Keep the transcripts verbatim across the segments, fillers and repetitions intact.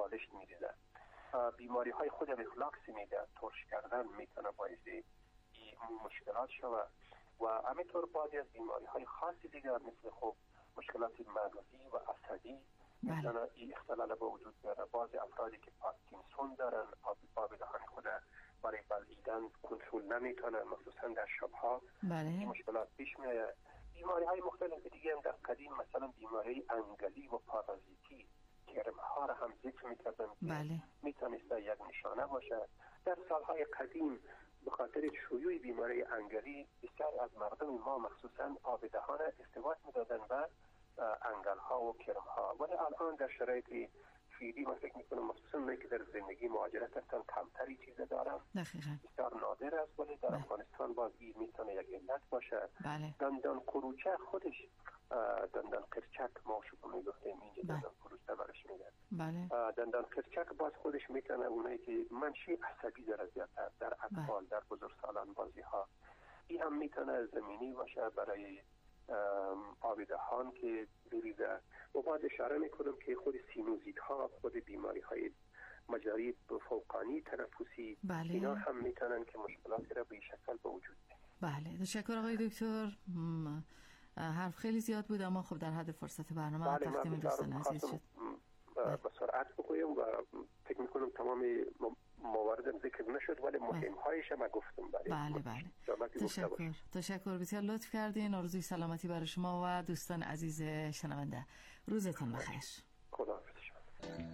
بالشت میریزه. بیماری های خود ریفلاکس میده، ترش کردن میتونه باعث این مشکلات شود و همینطور بعضی از بیماری های خاصی دیگر مثل خب مشکلات مغزی و عصبی میتونه این اختلال به وجود بیاره. بعضی افرادی که پارکینسون دارن، آب آب دهان خود برای بلعیدن کنترل نمیتونن، مخصوصا در شبها این مشکلات پیش میاد. بیماری های مختلف دیگه هم در قدیم مثلا بیماری انگلی و پارازیتی کرمها را هم ذکر میکردن که میتونست یک نشانه باشه. در سالهای قدیم به خاطر شیوع بیماری انگلی بسیار از مردم ما مخصوصا آب دهان استفاده میدادن به انگل ها و کرم ها، ولی الان در شرایط فعلی من فکر میکنم مخصوصا من که در زندگی مهاجرت هستم کمتری چیز دارم، بسیار نادر است، ولی در افغانستان باز این میتونه یک علت باشه. بله. دندان قروچه خودش دندان قرچک ما شما میگفتیم اینجا دندان قروچه برش میگن. بله. دندان قرچک باز خودش میتونه اونایی که منشی عصبی داره زیادتر در اطفال، در بزرگسالان بازی ها، این هم میتونه زمینی باشه برای آب دهان که بریزه. و باید اشاره میکنم که خود سینوزیت ها، خود بیماری های مجاری فوقانی تنفسی، بله. اینا هم میتونن که مشکلاتی را به شکل به وجود بیارن. بله، تشکر آقای دکتر. حرف خیلی زیاد بود اما خب در حد فرصت برنامه بله، تقدیم دوستان عزیز شد. به سرعت بگویم و فکر میکنم تمام موارد ذکر نشد ولی مهم هایش هم گفتم. بله بله. تشکر. تشکر بسیار لطف کردین. آرزوی سلامتی برای شما و دوستان عزیز شنونده. روزتون بخیر. خداحافظ شما.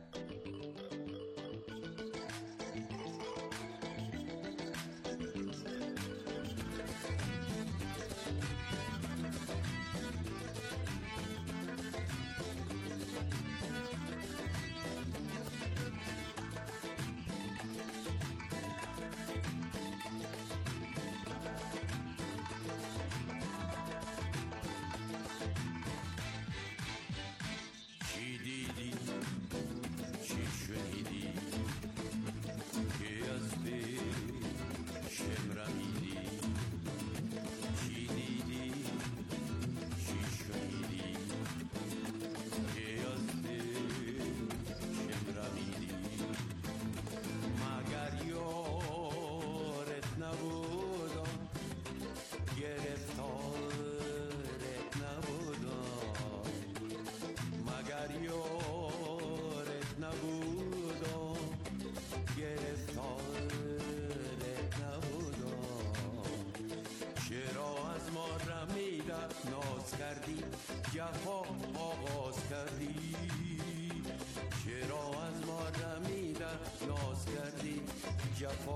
کردی جفا آغاز کردی، چرا از ما رمیدن ناز کردی جفا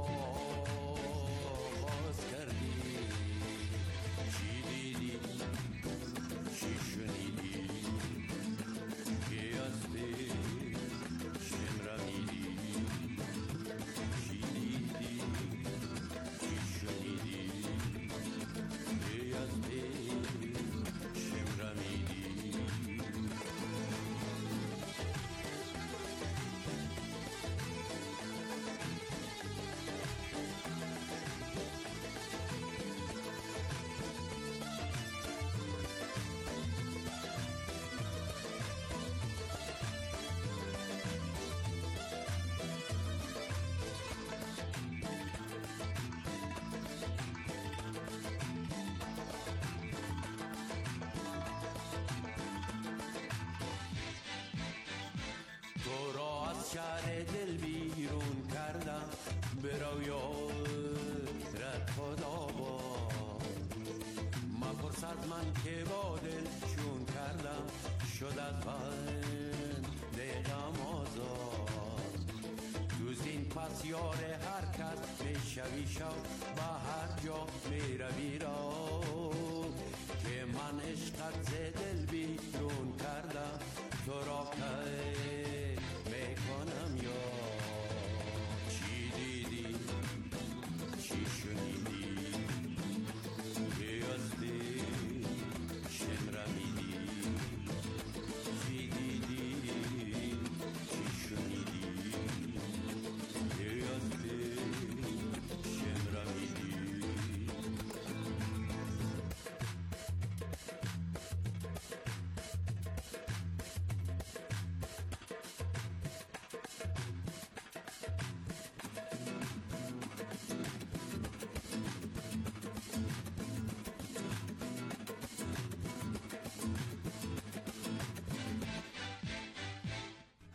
آغاز کردی. چی دیدی چی شنیدی که از پیشم رمیدی؟ چی دیدی چی شنیدی که از پیشم رمیدی؟ شهر دل بیرون کردم برو یارت خدا با من فرصت من که با دل چون کردم شد از بند غم آزاد. دوز این پس یار هر کس میشوی شب به هر جا میروی را که من عشقت ز دل بیرون کردم تو را که میکنم یا چی دیدی چی شنیدی که از پیشم رمیدی؟ چی دیدی چی شنیدی که از پیشم رمیدی؟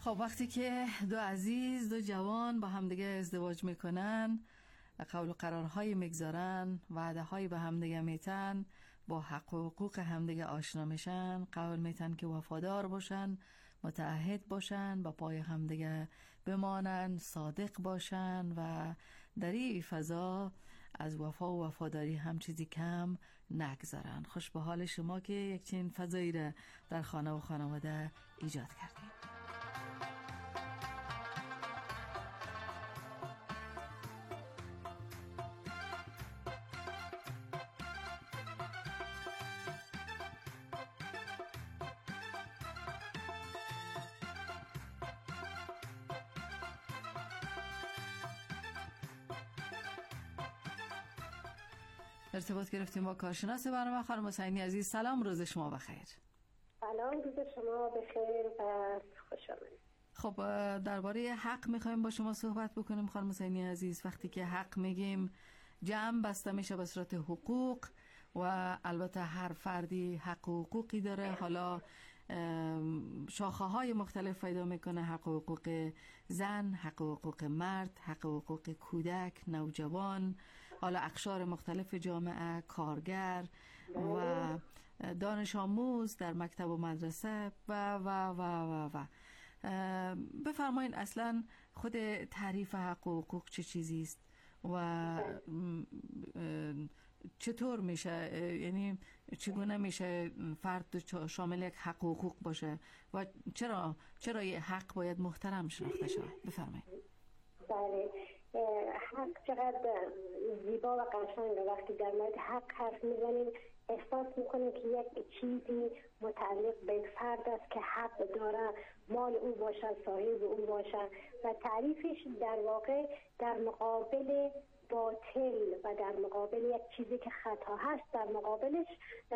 خب وقتی که دو عزیز، دو جوان با همدیگه ازدواج میکنن، قول و قرارهای میگذارن، وعده های به همدیگه میتن، با حق و حقوق همدیگه آشنا میشن، قول میتن که وفادار باشن، متعهد باشن، با پای همدیگه بمانن، صادق باشن و در این فضا از وفا و وفاداری هم چیزی کم نگذارن. خوش به حال شما که یک چنین فضایی را در خانه و خانواده ایجاد کردین. ارتباط گرفتیم با کارشناس برنامه خانم حسینی عزیز. سلام، روز شما بخیر. سلام، روز شما بخیر و خوش آمدید. خب درباره حق میخوایم با شما صحبت بکنیم خانم حسینی عزیز. وقتی که حق میگیم جمع بسته میشه به صورت حقوق و البته هر فردی حق و حقوقی داره. حالا شاخه های مختلف پیدا میکنه، حق و حقوق زن، حق و حقوق مرد، حق و حقوق کودک، نوجوان، حالا اقشار مختلف جامعه، کارگر و دانش آموز در مکتب و مدرسه و و و و و بفرمایید اصلا خود تعریف حق و حقوق چه چیزی است و چطور میشه، یعنی چگونه میشه فرد شامل یک حق و حقوق باشه و چرا چرا یه حق باید محترم شناخته شود؟ بفرمایید. بله، حق چقدر زیبا و قشنگه. وقتی در مورد حق حرف میزنیم احساس میکنیم که یک چیزی متعلق به فرد است که حق داره مال او باشه، صاحب او باشه و تعریفش در واقع در مقابل باطل و در مقابل یک چیزی که خطا هست در مقابلش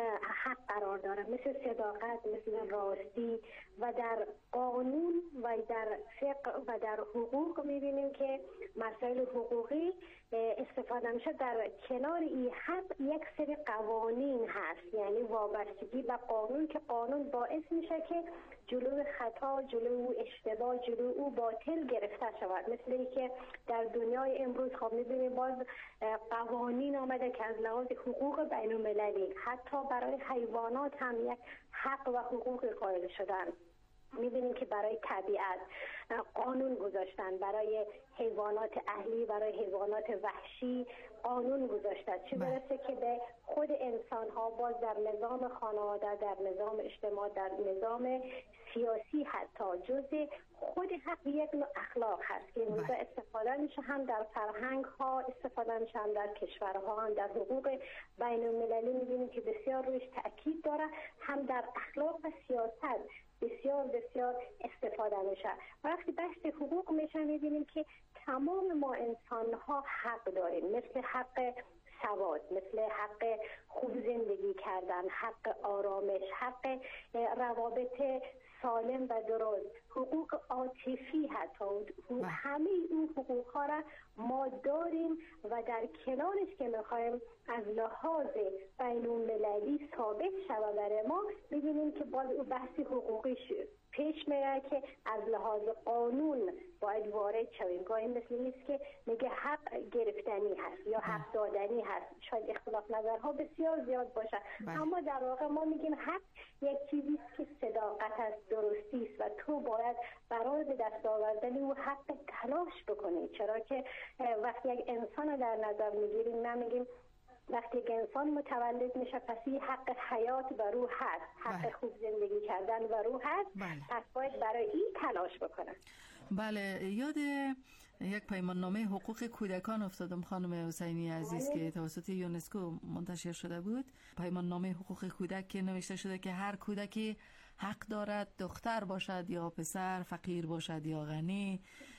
حق قرار داره، مثل صداقت، مثل راستی. و در قانون و در فقه و در حقوق میبینیم که مسائل حقوقی استفاده میشه. در کنار این حق یک سری قوانین هست، یعنی وابستگی به قانون که قانون باعث میشه که جلو خطا، جلو اشتباه، جلو او باطل گرفته شود. مثل این که در دنیای امروز خب میبینیم باز قوانین آمده که از لحاظ حقوق بین المللی حتی برای حیوانات هم یک حق و حقوق قائل شدن. میبینیم که برای طبیعت قانون گذاشتن، برای حیوانات اهلی، برای حیوانات وحشی قانون گذاشتن، چه برسه که به خود انسان ها باز در نظام خانواده، در نظام اجتماع، در نظام سیاسی حتی جزء خود حق یک نوع اخلاق هست که امروز استفاده میشه، هم در فرهنگ ها استفاده میشه، هم در کشورها، هم در حقوق بین المللی میبینیم که بسیار رویش تأکید داره، هم در اخلاق و سیاست بسیار بسیار استفاده میشه. وقتی بحث حقوق میشه میبینیم که تمام ما انسان ها حق داریم، مثل حق سواد، مثل حق خوب زندگی کردن، حق آرامش، حق روابط سالم و درست، حقوق عاطفی حتی. همه این حقوق ها را ما داریم و در کنارش که میخوایم از لحاظ بین المللی ثابت شود برای ما، ببینیم که باز او بحث حقوقی پیش میره که از لحاظ قانون باید وارد شویم. گاهی مثل نیست که میگه حق گرفتنی هست یا حق دادنی هست، شاید اختلاف نظرها بسیار زیاد باشه، اما در واقع ما میگیم حق یک چیزی است که صداقت است، درستی است و تو باید برای به دست آوردن او حق تلاش بکنی. چرا که وقتی یک انسان در نظر میگیریم نمیگیم وقتی یک انسان متولد میشه پس این حق حیات و روح هست، حق بله. خوب زندگی کردن و روح هست، بله. پس باید برای این تلاش بکنن. بله، یاد یک پیمان نامه حقوق کودکان افتادم خانم حسینی عزیز بله. که توسط یونسکو منتشر شده بود. پیمان نامه حقوق کودک که نوشته شده که هر کودکی حق دارد دختر باشد یا پسر، فقیر باشد یا غنی،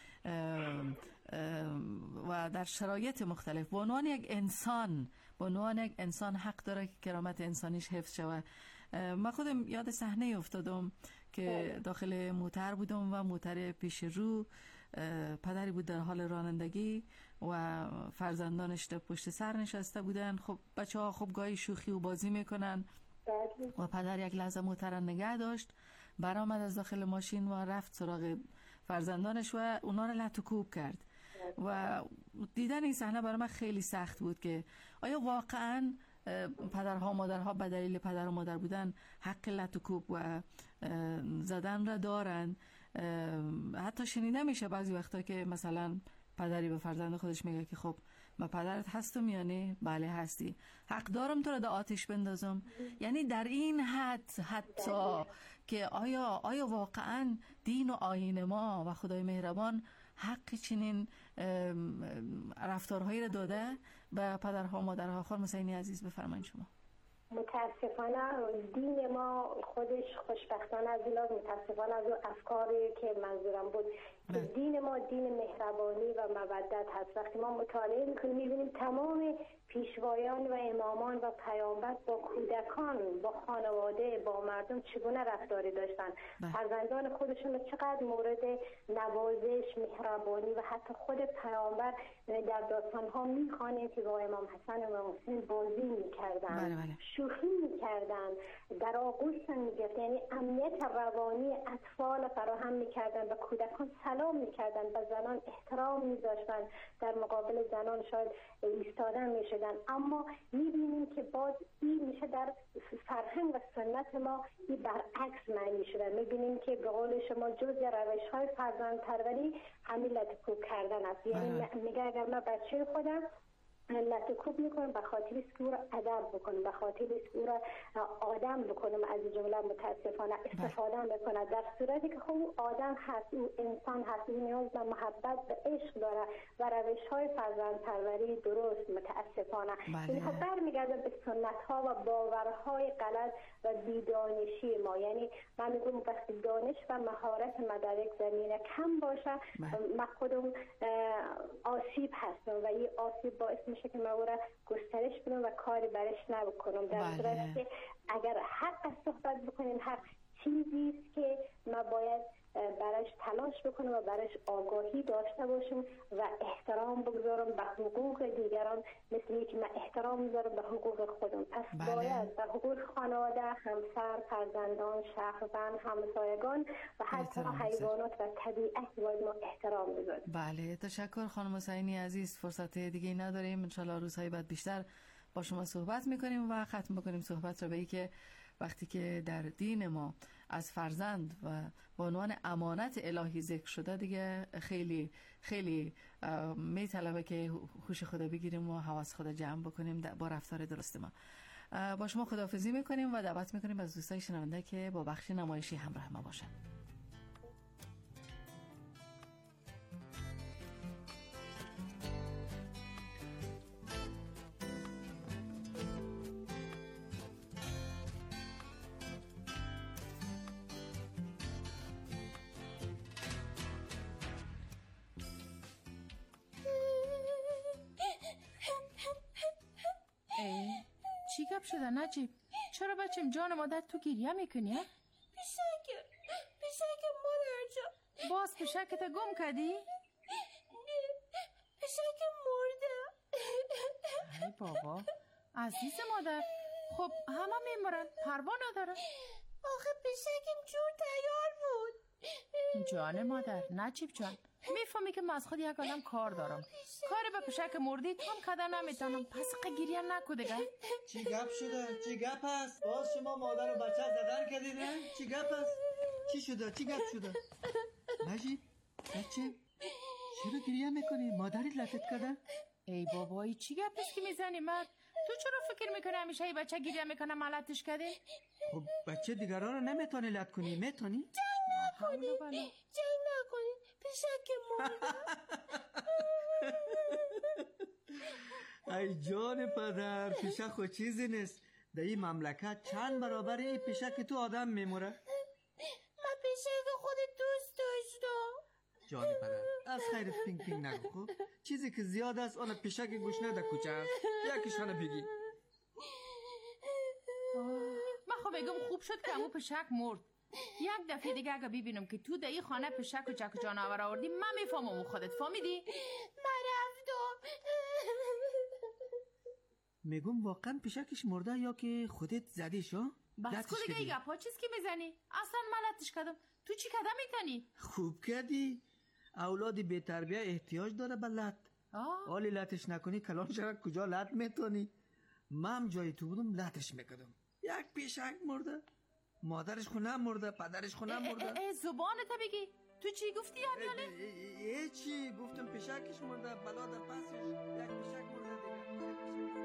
و در شرایط مختلف به عنوان یک انسان به عنوان یک انسان حق داره که کرامت انسانیش حفظ شود. من خودم یاد صحنه افتادم که داخل موتر بودم و موتر پیش رو پدری بود در حال رانندگی و فرزندانش در پشت سر نشسته بودن. خب بچه ها خب گاهی شوخی و بازی میکنن و پدر یک لحظه موتر نگه داشت، برآمد از داخل ماشین و رفت سراغ فرزندانش و اونا رو لط و کوب کرد و دیدن این صحنه برای من خیلی سخت بود که آیا واقعا پدرها مادرها به دلیل پدر و مادر بودن حق لط و کوب و زدن را دارن. حتی شنیده میشه بعضی وقتا که مثلا پدری به فرزند خودش میگه که خب من پدرت هستم یعنی بله هستی، حق دارم تو رو در آتش بندازم. یعنی در این حد حتی که آیا آیا واقعا دین و آیین ما و خدای مهربان حق چنین رفتارهایی را داده به پدرها و مادرها؟ خانم حسینی عزیز بفرمایید شما. متاسفانه دین ما خودش خوشبختانه از این متاسفانه از اون افکاری که منظورم بود که دین ما دین مهربانی و مودت هست. وقتی ما مطالعه میکنیم میبینیم تمام پیشوایان و امامان و پیامبر با کودکان، با خانواده، با مردم چگونه رفتاری داشتن، فرزندان خودشون چقدر مورد نوازش، مهربانی و حتی خود پیامبر در داستان‌ها میخوانیم که با امام حسن و امام حسین بازی میکردن، بله بله. شوخی میکردن، در آغوش میگرفت، یعنی امنیت روانی اطفال فراهم میکردن، به کودکان سلام میکردن، به زنان احترام میذاشتن، در مقابل زنان شاید ایستادن میشدن. اما میبینیم که باز این میشه در فرهنگ و سنت ما این برعکس معنی شده. میبینیم که به قول شما جز روش های فرزند پروری همین لطف‌کوب کردن است. یعنی میگه اگر من بچه خودم لطف‌کوب میکنم به خاطر است که او را ادب بکنم، به خاطر است که او را آدم بکنم، از جمله متاسفانه استفاده میکنه، در صورتی که خب او آدم هست، او انسان هست، او نیاز به محبت به عشق داره و روش های فرزند پروری درست متاسفانه این خب برمیگرده به سنت ها و باورهای غلط و بیدانشی ما. یعنی من میگم وقتی دانش و مهارت ما در یک زمینه کم باشه من خودم آسیب هستم و این آسیب باعث میشه که من او را گسترش بدم و کاری برش نبکنم. در صورتی که اگر حق صحبت بکنیم، حق چیزی است که ما باید برش تلاش بکنم و برش آگاهی داشته باشم و احترام بگذارم به حقوق دیگران، مثل اینکه من احترام میذارم به حقوق خودم. پس بله. باید به حقوق خانواده، همسر، فرزندان، شهروند، همسایگان و حتی حیوانات و طبیعت باید ما احترام بذاریم. بله، تشکر خانم حسینی عزیز. فرصت دیگه نداریم، ان شاءالله روزهای بعد بیشتر با شما صحبت میکنیم و ختم میکنیم صحبت رو به این که وقتی که در دین ما از فرزند و به عنوان امانت الهی ذکر شده دیگه خیلی خیلی میطلبه که هوش خدا بگیریم و حواس خدا جمع بکنیم با رفتار درست ما. با شما خداحافظی میکنیم و دعوت میکنیم از دوستای شنونده که با بخش نمایشی همراه ما باشن. چی گپ شده نجیب؟ چرا بچم جان مادر تو گریه میکنی؟ پیشک پیشک مادر جان. باز پیشکت گم کردی؟ نه، پیشک مرده. ای بابا عزیز مادر، خب همه میمرن، پروا نداره. آخه پیشکم جور تیار بود. جان مادر، نجیب جان، میفهمی که من از خود یک آدم کار دارم، کاری به پیشک مردی تو هم کده نمیتونم، پس گریه نکو دیگه. چی گپ شده؟ چی گپ هست؟ باز شما مادر و بچه زدن کردیدن؟ چی گپ هست؟ چی شده؟ چی گپ شده؟ نجیب بچه چرا گریه میکنی؟ مادری لطت کرده؟ ای بابایی چی گپ است که میزنی مرد؟ تو چرا فکر میکنی همیشه ای بچه گریه میکنه ملتش کرده؟ خب بچه دیگران رو نمیتونی لط کنی، میتونی؟ جنگ نکنی، جنگ نکنی، پیشک مرده. ای جان پدر، پیشک خود چیزی نیست. در این مملکت چند برابر این پیشک تو آدم میموره؟ من پیشک خود دوست داشتم. جان پدر از خیرت پینگ پینگ نگو خب. چیزی که زیاد است آن پیشک گوش نده کوچه است. یکیشانه بگی. من خب بگم خوب شد که امو پیشک مرد. یک دفعه دیگه اگه ببینم که تو در این خانه پیشک و چک و جانور آوردی من میفهمم خودت فهمیدی؟ من رفتم. میگم واقعا پیشکش مرده یا که خودت زدیش ها؟ بس که دیگه گپا چیز که میزنی؟ اصلا ملتش کردم. تو چی کده میتنی؟ خوب کردی. اولادی بی تربیه احتیاج داره به لط. حالی لطش نکنی کلان شرک کجا لط میتونی. من جای تو بودم لطش میکردم. یک پیشک مرده، مادرش خونه مرده، پدرش خونه مرده. زبانت بگی. تو چی گفتی امیاله؟ ای چی گفتم پیشکش مرده، بلا در پسش یک پیشک مرده دیگه.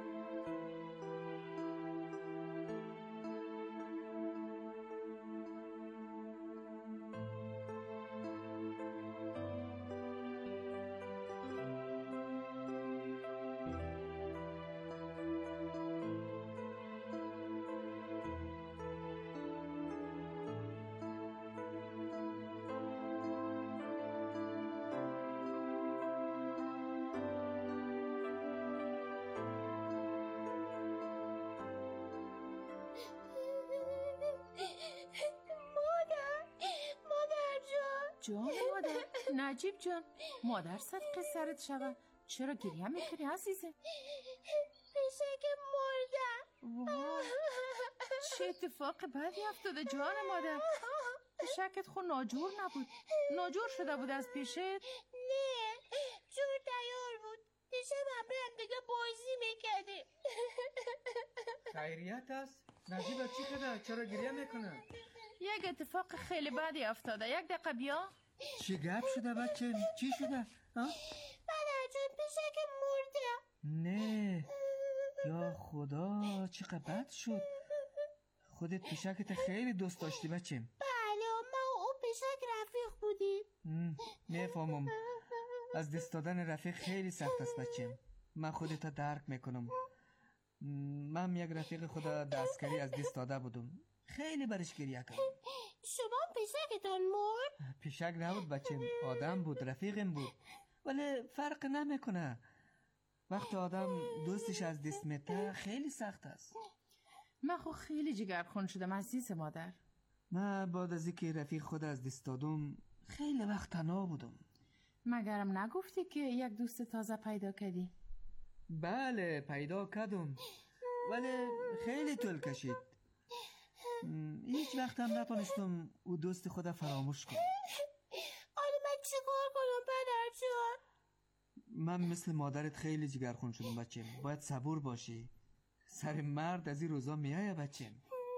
جان مادر، نجیب جان، مادر صدقه سرت شود. چرا گریه میکنی عزیزم؟ پیشک مردم. چه اتفاق بدی افتاده جان مادر؟ پیشکت خود ناجور نبود؟ ناجور شده بود از پیشت؟ نه، جور تیار بود. دیشب همه هم دیگه بازی میکردیم. خیریت است؟ نجیب چی شده؟ چرا گریه میکنه؟ یک اتفاق خیلی بدی افتاده. یک دقیقه بیا. چی گپ شده بچه؟ چی شده؟ پدر جان پیشک مرده. نه یا خدا چقدر بد شد. خودت پیشکت خیلی دوست داشتی بچه. بله ما و او پیشک رفیق بودیم. نفهمم. از دست دادن رفیق خیلی سخت است بچه. من خودت درک میکنم. من یک رفیق خدا دستکاری از دست داده بودم. خیلی برش گریه کردم. شما پیشکتان مرد؟ پیشک نبود بچه، آدم بود، رفیقم بود. ولی فرق نمیکنه. وقت آدم دوستش از دست میته خیلی سخت است. من خود خیلی جگرخون شدم عزیز مادر. من بعد از اینکه رفیق خود از دست دادم خیلی وقت تنها بودم. مگرم نگفتی که یک دوست تازه پیدا کردی؟ بله پیدا کردم، ولی خیلی طول کشید. هیچ وقت هم نتونستم او دوست خود فراموش کنم. حالا من چه کار کنم پدر جان؟ من مثل مادرت خیلی جگرخون شدم بچه. باید صبور باشی. سر مرد از این روزا میایه بچه.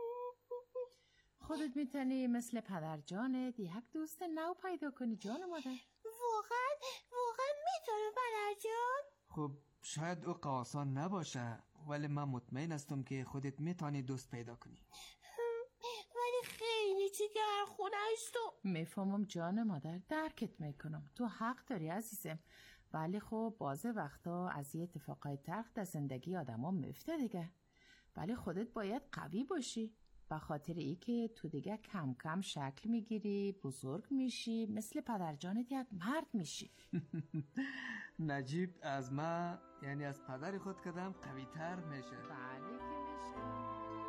خودت میتونی مثل پدر جانت یک دوست نو پیدا کنی جان مادر. واقعا واقعا میتونم پدر جان؟ خب شاید او آسان نباشه، ولی من مطمئن هستم که خودت میتونی دوست پیدا کنی. ولی خیلی جگرخونه است تو. میفهمم جان مادر، درکت میکنم. تو حق داری عزیزم، ولی خب بعضی وقتا از این اتفاقای تلخ در زندگی آدما میفته دیگه. ولی خودت باید قوی باشی، به خاطر ای که تو دیگه کم کم شکل میگیری، بزرگ میشی، مثل پدر جانت یک مرد میشی. نجیب از من یعنی از پدر خود کدام قوی تر میشه. بله که میشه.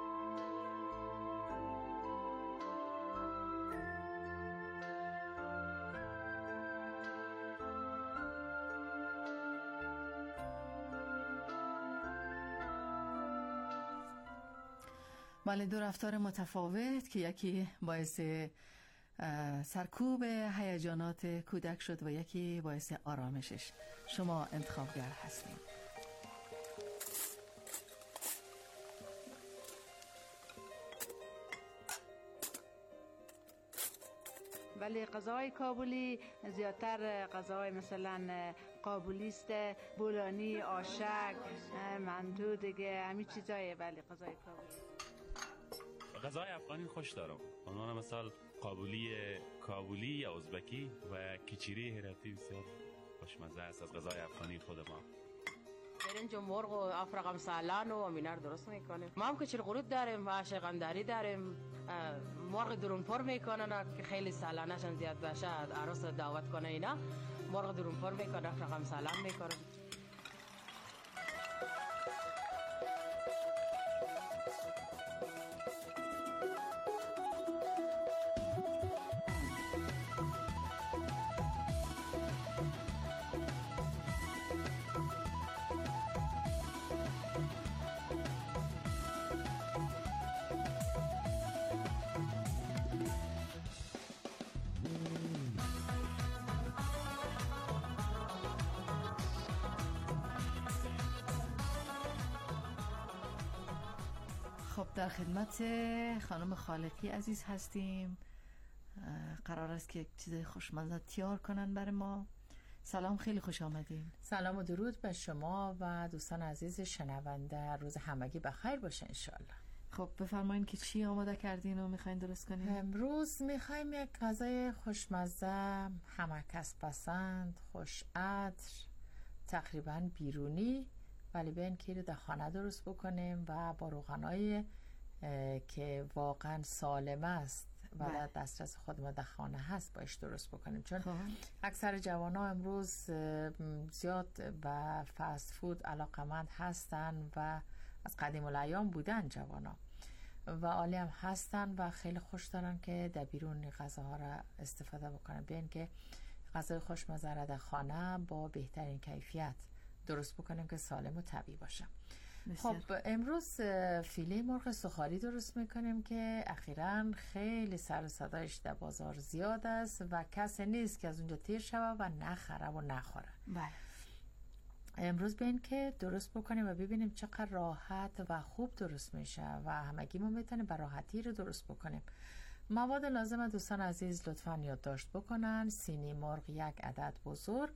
بله، دو رفتار متفاوت که یکی باعث سرکوب هیجانات کودک شد و یکی باعث آرامشش. شما انتخابگر هستید. ولی غذای کابلی زیادتر غذای مثلا قابلی است، بولانی، آشک، مندو دیگه همین چیزایه. ولی غذای کابلی غذای افغانی خوش دارم. عنوان مثال قابلی کابلی یا ازبکی و کیچیری هراتی بسیار خوشمزه است از غذای افغانی خود ما. برنج و مرغ و افرقم سالان و امینار درست میکنیم. ما هم کچل قروت داریم و شقندری داریم. مرغ درونپر میکنن که خیلی سالانشان زیاد باشه، عروس دعوت کنه اینا مرغ درونپر میکنن، افرقم سالان میکنن. خب در خدمت خانم خالقی عزیز هستیم. قرار است که یک چیز خوشمزه تیار کنن برای ما. سلام، خیلی خوش آمدین. سلام و درود به شما و دوستان عزیز شنونده. روز همگی بخیر باشه انشالله. خب بفرمایید که چی آماده کردین و میخواین درست کنین؟ امروز میخوایم یک غذای خوشمزه، همه کس پسند، خوش عطر، تقریبا بیرونی، ولی به این که رو در خانه درست بکنیم و با روغنایی که واقعا سالم است و در دسترس خود ما در خانه هست باش درست بکنیم، چون اکثر جوان ها امروز زیاد به فست فود علاقمند هستن و از قدیم الایام بودن جوان ها و عالی هم هستن و خیلی خوش دارن که در بیرون غذاها را استفاده بکنن. ببین که غذای خوشمزه را در خانه با بهترین کیفیت درست بکنیم که سالم و طبیعی باشه. خب امروز فیله مرغ سوخاری درست میکنیم که اخیراً خیلی سر و صدایش در بازار زیاد است و کسی نیست که از اونجا تیر شوه و نخره و نخوره. بله. امروز ببین که درست بکنیم و ببینیم چقدر راحت و خوب درست میشه و همگی ما میتونیم به راحتی رو درست بکنیم. مواد لازم دوستان عزیز لطفاً یادداشت بکنن. سینی مرغ یک عدد بزرگ،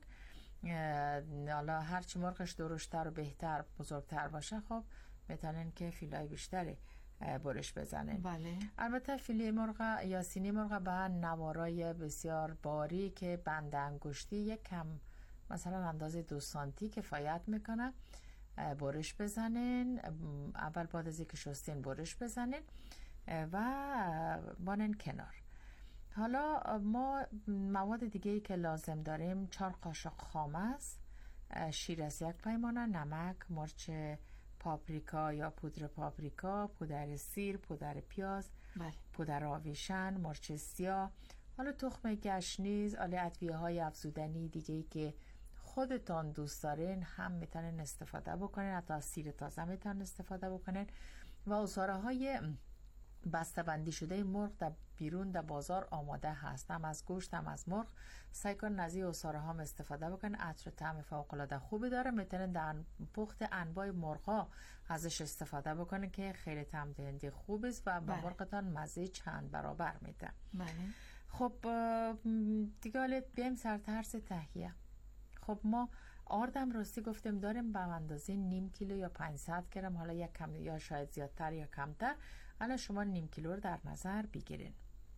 حالا هرچی مرغش درشتر و بهتر بزرگتر باشه خب میتونن که فیلای بیشتری برش بزنن. بله. البته فیله مرغ یا سینی مرغ به نوارای بسیار باریک که بند انگشتی یک کم مثلا اندازه دو سانتی کفایت میکنه برش بزنین. اول بعد از اینکه شستین برش بزنین و بانن کنار. حالا ما مواد دیگه ای که لازم داریم چهار قاشق خام است، شیر است یک پیمانه، نمک، مرچ پاپریکا یا پودر پاپریکا، پودر سیر، پودر پیاز، بله. پودر آویشن، مرچ سیاه، حالا تخم گشنیز، حالا ادویه های افزودنی دیگه ای که خودتان دوست دارین هم میتونین استفاده بکنین، حتی از سیر تازه میتونین استفاده بکنین و عصاره های بسته بندی شده مرغ در بیرون در بازار آماده هست، هم از گوشت هم از مرغ. سعی کن از این عصاره ها استفاده بکن، عطر و طعم فوق العاده خوبی داره. میتونن در پخت انواع مرغا ازش استفاده بکنن که خیلی طعم دهنده خوب است و به مرغتان مزه چند برابر میده. بله. خب دیگه حالا بیایم سر طرز تهیه. خب ما آردم راستی گفتیم داریم به اندازه نیم کیلو یا پانصد گرم، حالا یک کم یا شاید زیادتر یا کمتر. الان شما نیم کیلو رو در نظر بگیرین.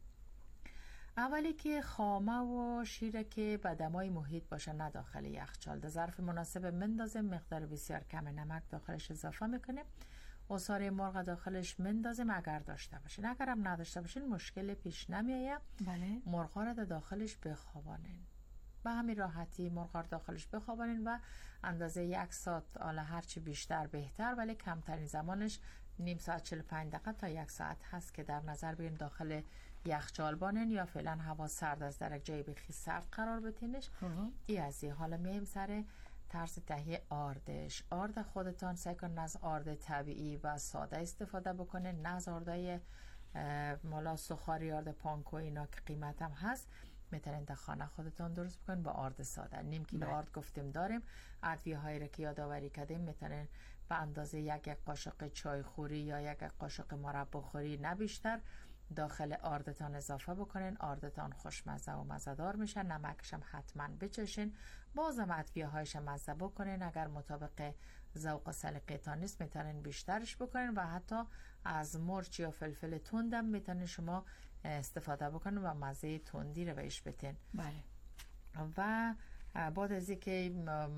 اولی که خامه و شیر که به دمای محیط باشه، نه داخل یخچال، در ظرف مناسب مندازیم. مقدار بسیار کم نمک داخلش اضافه میکنیم. عصاره مرغ داخلش مندازیم اگر داشته باشین. اگر هم نداشته باشین مشکل پیش نمیایه. بله. مرغا رو داخلش بخوابانین، به همین راحتی مرغا رو داخلش بخوابانین و اندازه یک ساعت، حالا هرچی بیشتر بهتر، ولی کمترین زمانش نیم ساعت چهل و پنج دقیقه تا یک ساعت هست که در نظر بگیریم داخل یخچال بانن یا فعلا هوا سرد از درجه بخی سرد قرار بدینش. ای از این. حالا میایم سر طرز تهیه آردش. آرد خودتان سعی کنین از آرد طبیعی و ساده استفاده بکنین، نه از آردای مالا سوخاری، آرد پانکو اینا که قیمت هم هست. میتونین در خانه خودتان درست بکنین با آرد ساده. نیم کیلو آرد گفتیم داریم. ادویه هایی را که یادآوری کردیم میتونین به اندازه یک یک قاشق چای خوری یا یک یک قاشق مربا خوری نه بیشتر داخل آردتان اضافه بکنین. آردتان خوشمزه و مزه‌دار میشه. نمکش هم حتما بچشین. بازم ادویه هایش مزه بکنین. اگر مطابق ذوق و سلیقه تان نیست میتونین بیشترش بکنین و حتی از مرچ یا فلفل تندم میتونین شما استفاده بکنین و مزه تندی رو بهش بدین. بله. و بعد از اینکه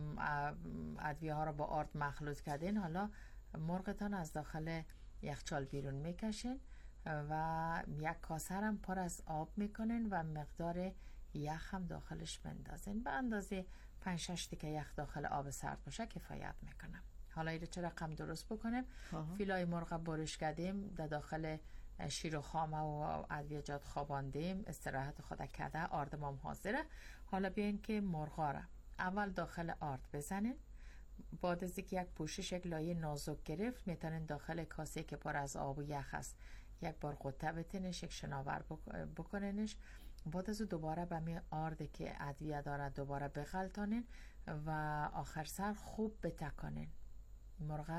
ادویه ها رو با آرد مخلوط کردین، حالا مرغتان از داخل یخچال بیرون میکشین و یک کاسه هم پر از آب میکنین و مقدار یخ هم داخلش بندازین. به اندازه پنج شش تیکه یخ داخل آب سرد باشه کفایت میکنه. حالا این چه رقم درست بکنیم؟ فیلای مرغ برش کردیم، در داخل شیر و خامه و ادویجات خواباندیم، استراحت خود کرده، آردمام حاضره. حالا بیاین که مرغا را اول داخل آرد بزنین. بعد از اینکه یک پوشش یک لایه نازک گرفت میتونین داخل کاسه که پر از آب و یخ است یک بار قطعه بتینش، یک شناور بکننش. بعد از دوباره به می آرد که ادویه داره دوباره بغلطانین و آخر سر خوب بتکانین. مرغ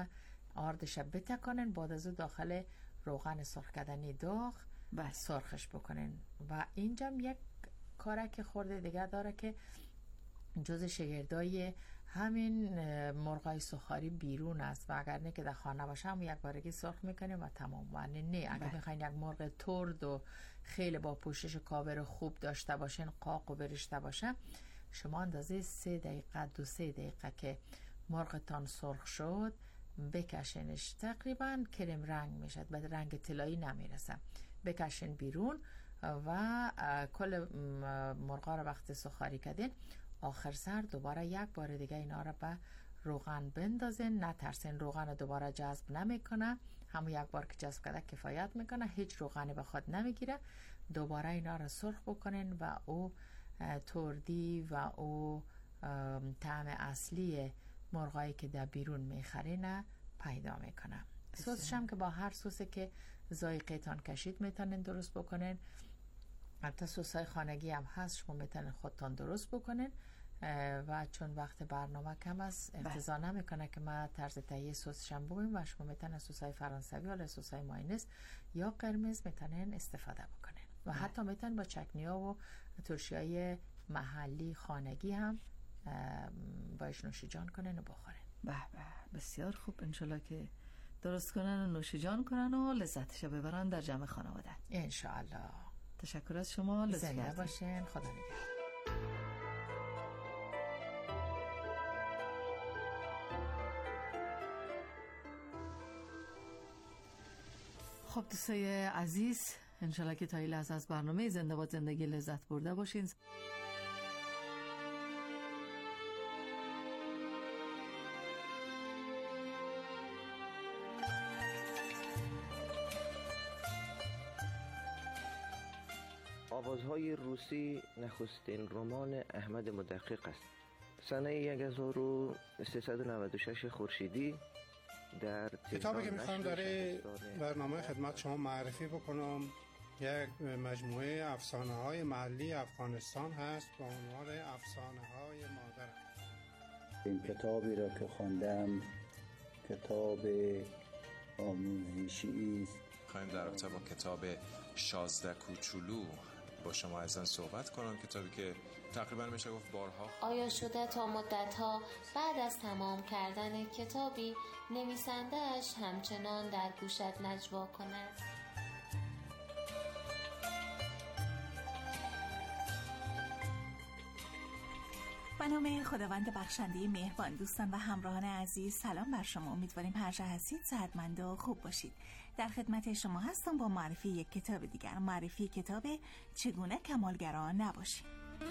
آردش بتکانن، بعد از داخل روغن سرخ کردنی داغ بله. سرخش بکنن. و اینجا یک کارک خورده دیگه داره که جز شگردای همین مرغای سوخاری بیرون است و اگر نه که در خانه باشه هم یک بارگی سرخ میکنیم و تمام. و نه اگر میخواین یک مرغ ترد و خیلی با پوشش کاور خوب داشته باشین، قاق و برشته باشه، شما اندازه سه دقیقه دو سه دقیقه که مرغتان سرخ شد بکشنش، تقریبا کرم رنگ میشد، به رنگ طلایی نمیرسه، بکشن بیرون و کل مرغا رو وقتی سوخاری کردین آخر سر دوباره یک بار دیگه اینا رو به روغن بندازین. نترسین، روغن رو دوباره جذب نمیکنه، همون یک بار که جذب کرده کفایت میکنه، هیچ روغنی به خود نمیگیره. دوباره اینا رو سرخ بکنین و او تردی و او طعم اصلی مرغایی که در بیرون میخرین پیدا میکنه. سسش هم که با هر سوسی که ذائقه تان کشید میتونین درست بکنین. البته سسای خانگی هم هست، شما میتونین خودتان درست بکنین و چون وقت برنامه کم است انتظار نمیکنه که ما طرز تهیه سسش هم بگویم و شما میتونین سسای فرانسوی یا سسای ماینز یا قرمز میتونین استفاده بکنین و حتی میتونین با چکنیا و ترشیای محلی خانگی هم باش نوشیجان کنن و بخورن. به به بسیار خوب، انشالله که درست کنن و نوشیجان کنن و لذتش ببرن در جمع خانواده انشالله. تشکر از شما، لذت زنده باشین، خدا نگهدار. خب دوستای عزیز، انشالله که تا این لحظه از برنامه زنده باد زندگی لذت برده باشین. آوازهای روسی نخستین رمان احمد مدقق است. سنه هزار و سیصد و نود و شش خورشیدی در کتابی که میخوام داره برنامه خدمت شما معرفی بکنم یک مجموعه افسانه های محلی افغانستان هست با عنوان افسانه های مادرم. این کتابی را که خواندم کتاب آموزشی است. خواهیم در رابطه با کتاب شازده کوچولو با شما ازن صحبت کنم، کتابی که تقریبا میشه گفت بارها آیا شده تا مدتها بعد از تمام کردن کتابی نویسنده‌اش همچنان در گوشت نجوا کند؟ به نام خداوند بخشنده مهربان، دوستان و همراهان عزیز، سلام بر شما. امیدواریم هر جا هستید صحتمند و خوب باشید. در خدمت شما هستم با معرفی یک کتاب دیگر، معرفی کتاب چگونه کمالگرا نباشیم.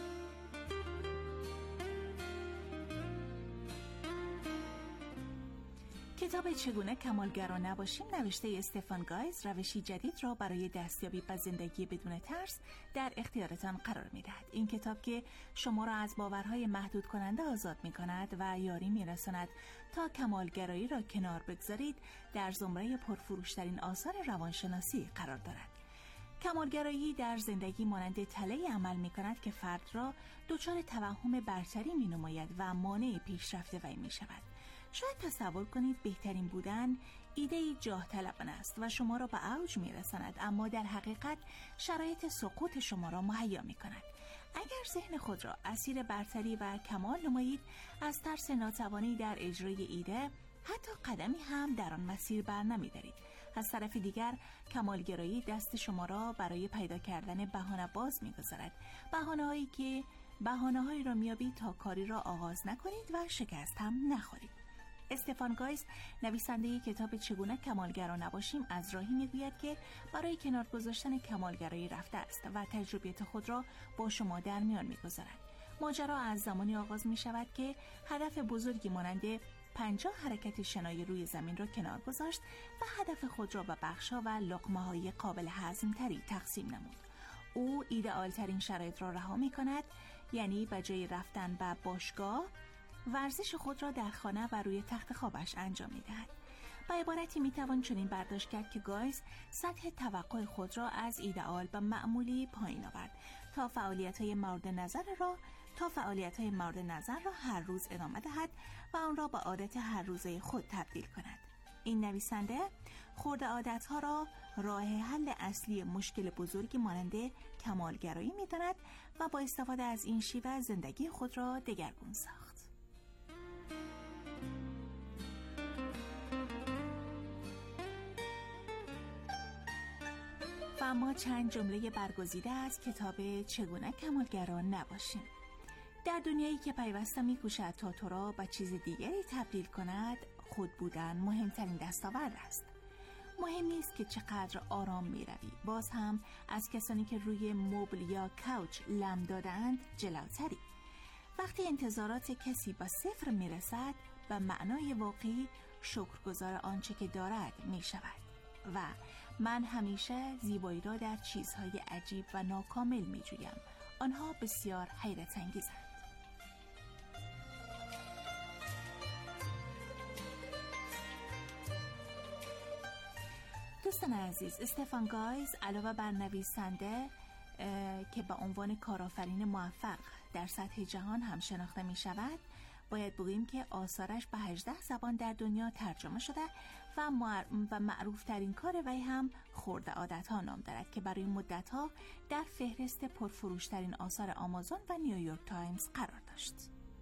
کتاب چگونه کمالگرا نباشیم نوشته استفان گایز روشی جدید را برای دستیابی به زندگی بدون ترس در اختیارتان قرار می‌دهد. این کتاب که شما را از باورهای محدود کننده آزاد می‌کند و یاری می‌رساند تا کمالگرایی را کنار بگذارید، در زمره پرفروش‌ترین آثار روانشناسی قرار دارد. کمالگرایی در زندگی مانند تله عمل می‌کند که فرد را دچار توهم برتری می‌نماید و مانع پیشرفت وی می‌شود. شاید تصور کنید بهترین بودن ایده‌ای جاه طلبانه است و شما را به اوج می‌رساند، اما در حقیقت شرایط سقوط شما را مهیا می‌کند. اگر ذهن خود را اسیر برتری و کمال نمایید، از ترس ناتوانی در اجرای ایده حتی قدمی هم در آن مسیر بر نمی‌دارید. از طرف دیگر کمالگرایی دست شما را برای پیدا کردن بهانه باز می‌گذارد، بهانه‌هایی که بهانه‌هایی را می‌یابید تا کاری را آغاز نکنید و شکست هم نخورید. استفان گایز نویسنده کتاب چگونه کمالگرا نباشیم از راهی میگوید که برای کنار گذاشتن کمالگرایی رفته است و تجربیات خود را با شما در میان میگذارد. ماجرا از زمانی آغاز می شود که هدف بزرگی مانند پنجاه حرکت شنای روی زمین را کنار گذاشت و هدف خود را به بخش‌ها و لقمه‌های قابل هضم تری تقسیم نمود. او ایدئال ترین شرایط را رها می کند، یعنی به جای رفتن به باشگاه ورزش خود را در خانه و روی تخت خوابش انجام می دهد. به عبارتی می توان چنین برداشت کرد که گایز سطح توقع خود را از ایدئال به معمولی پایین آورد تا فعالیت‌های مورد نظر را تا فعالیت‌های مورد نظر را هر روز ادامه دهد و آن را به عادت هر روزه خود تبدیل کند. این نویسنده خرد عادت‌ها را راه حل اصلی مشکل بزرگی مانند کمالگرایی می‌داند و با استفاده از این شیوه زندگی خود را دگرگون ساخت. و اما چند جمله برگزیده از کتاب چگونه کمالگرا نباشیم. در دنیایی که پیوسته می‌کوشد تا تو را به چیز دیگری تبدیل کند، خود بودن مهمترین دستاورد است. مهم نیست که چقدر آرام می‌روی، باز هم از کسانی که روی مبل یا کاوچ لم دادند جلوتری. وقتی انتظارات کسی به صفر می‌رسد، به معنای واقعی شکرگزار آنچه که دارد می‌شود. و من همیشه زیبایی را در چیزهای عجیب و ناکامل می‌جویم. آنها بسیار حیرت انگیزند. دوستان عزیز، استفان گایز علاوه بر نویسنده که به عنوان کارآفرین موفق در سطح جهان هم شناخته می شود، باید بگوییم که آثارش به هجده زبان در دنیا ترجمه شده و, و معروف ترین کار وی هم خرد عادت‌ها نام دارد که برای مدت‌ها در فهرست پرفروشترین آثار آمازون و نیویورک تایمز قرار داشت.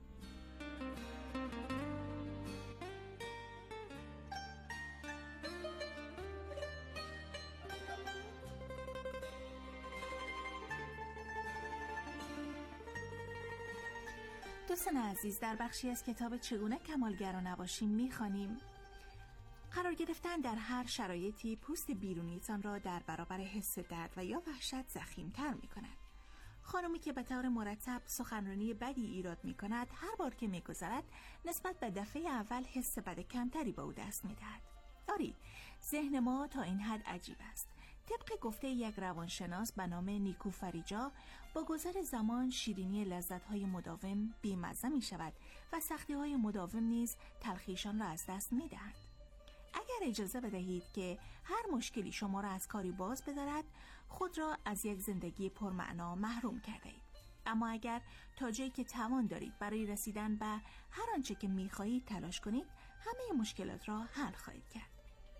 دوستان عزیز، در بخشی از کتاب چگونه کمالگرا نباشیم می‌خوانیم: قرار گرفتن در هر شرایطی پوست بیرونیتان را در برابر حس درد و یا وحشت ضخیم‌تر می‌کند. خانمی که به طور مرتب سخنرانی بدی ایراد می‌کند، هر بار که می‌گذرد نسبت به دفعه اول حس بد کمتری به او دست می‌دهد. آری، ذهن ما تا این حد عجیب است. طبق گفته یک روانشناس به نام نیکو فریجا، با گذر زمان شیرینی لذت‌های مداوم بی‌مزه می‌شود و سختی‌های مداوم نیز تلخیشان را از دست می‌دهند. اگر اجازه بدهید که هر مشکلی شما را از کاری باز بدارد، خود را از یک زندگی پرمعنا محروم کرده اید. اما اگر تا جایی که توان دارید برای رسیدن به هر آنچه که می‌خواهید تلاش کنید، همه مشکلات را حل خواهید کرد.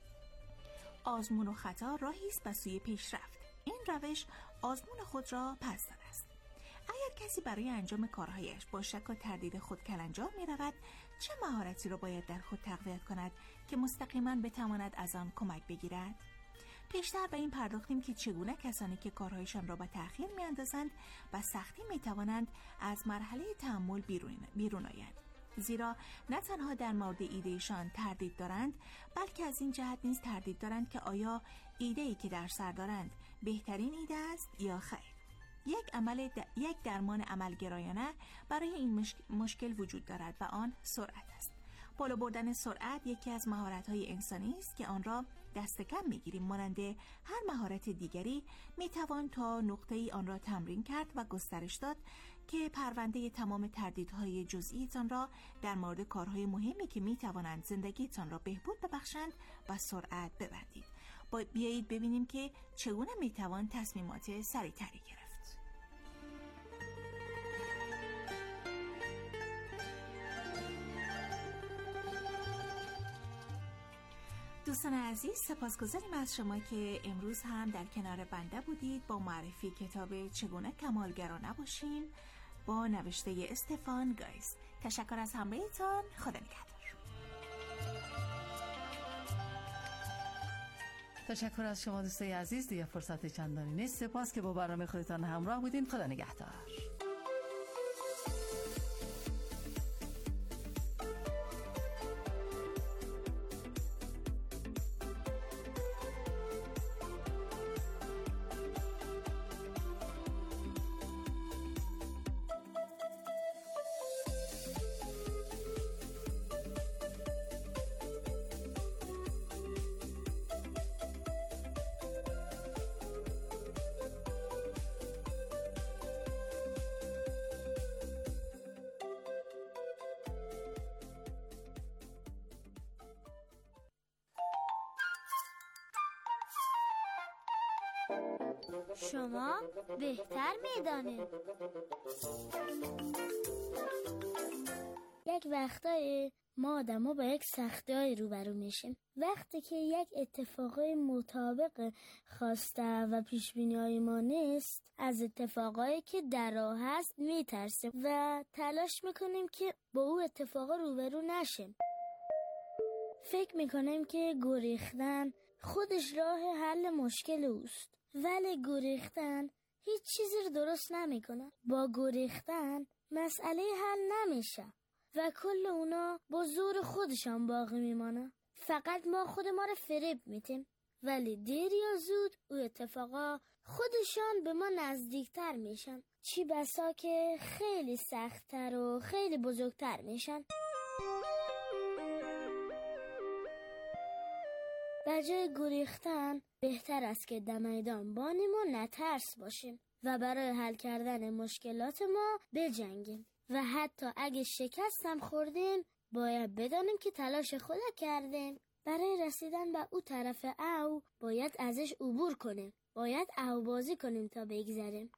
آزمون و خطا راهی است به سوی پیشرفت. این روش آزمون خود را پس داده است. اگر کسی برای انجام کارهایش با شک و تردید خود کلنجار می رود، چه مهارتی را باید در خود تقویت کند که مستقیما بتواند از آن کمک بگیرد؟ پیشتر به این پرداختیم که چگونه کسانی که کارهایشان را به تأخیر می اندازند و سختی می توانند از مرحله تحمل بیرون, بیرون آیند. زیرا نه تنها در مورد ایدهشان تردید دارند، بلکه از این جهت نیز تردید دارند که آیا ایده‌ای که در سر دارند بهترین ایده است یا خیر. یک عمل د... یک درمان عملگرایانه برای این مش... مشکل وجود دارد و آن سرعت است. بالا بردن سرعت یکی از مهارت‌های انسانی است که آن را دست کم می‌گیریم. مانند هر مهارت دیگری می‌توان تا نقطه‌ای آن را تمرین کرد و گسترش داد که پرونده تمام تردیدهای جزئیتان را در مورد کارهای مهمی که می‌توانند زندگیتان را بهبود ببخشند و سرعت ببندید. با بیایید ببینیم که چگونه می‌توان تصمیمات سریع‌تری گرفت. دوستان عزیز، سپاسگزاریم از شما که امروز هم در کنار بنده بودید با معرفی کتاب چگونه کمالگرا نباشیم با نوشته استفان گایز. تشکر از همراهیتان. خدا نگهدار. تشکر از شما دوستای عزیز. دیگه فرصت چندانی نیست. سپاس که با برنامه خودتان همراه بودین. خدا نگهدار. شما بهتر میدانید. یک وقتای ما آدم ها با یک سختی های روبرو میشیم. وقتی که یک اتفاقای مطابق خواسته و پیشبینی های ما نیست، از اتفاقایی که در راه هست میترسیم و تلاش میکنیم که با او اتفاقا روبرو نشیم. فکر میکنیم که گریختن خودش راه حل مشکل اوست، ولی گریختن هیچ چیزی رو درست نمیکنه. با گریختن مسئله حل نمیشه و کل اونا با زور خودشان باقی میمانه. فقط ما خود ما رو فریب میتیم، ولی دیر یا زود او اتفاقا خودشان به ما نزدیکتر میشن، چی بسا که خیلی سختتر و خیلی بزرگتر میشن. بجای گریختن بهتر است که در میدان بانیم و نترس باشیم و برای حل کردن مشکلات ما بجنگیم و حتی اگه شکست هم خوردیم باید بدانیم که تلاش خود کردیم. برای رسیدن به او طرف او باید ازش عبور کنیم، باید او بازی کنیم تا بگذریم.